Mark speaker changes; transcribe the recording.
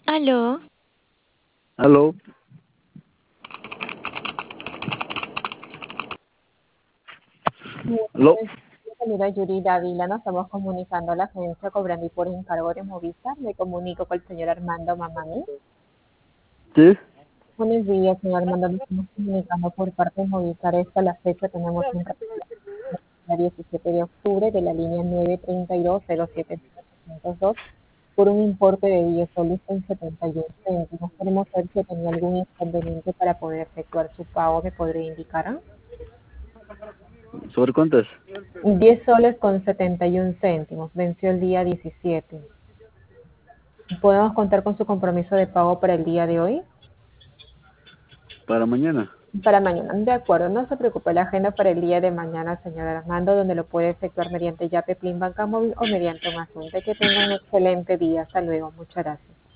Speaker 1: Aló,
Speaker 2: Aló, aló.
Speaker 3: Señora Yuri Dávila, nos estamos comunicando a la agencia cobrando y por encargo de Movistar. Me comunico con el señor Armando Mamani.
Speaker 2: Sí,
Speaker 3: Buenos días, señor Armando. Nos estamos comunicando por parte de Movistar. Esta la fecha tenemos un calendario el 17 de octubre de la línea 932-07802 por un importe de 10 soles con 71 céntimos. Queremos saber si tenía algún inconveniente para poder efectuar su pago. ¿Me podría indicar?
Speaker 2: ¿sobre cuántas?
Speaker 3: 10 soles con 71 céntimos. Venció el día 17. ¿Podemos contar con su compromiso de pago para el día de hoy?
Speaker 2: Para mañana.
Speaker 3: Para mañana. De acuerdo, no se preocupe. La agenda para el día de mañana, señor Armando, donde lo puede efectuar mediante Yape, Plin, Banca Móvil o mediante un asunto. Que tenga un excelente día. Hasta luego. Muchas gracias.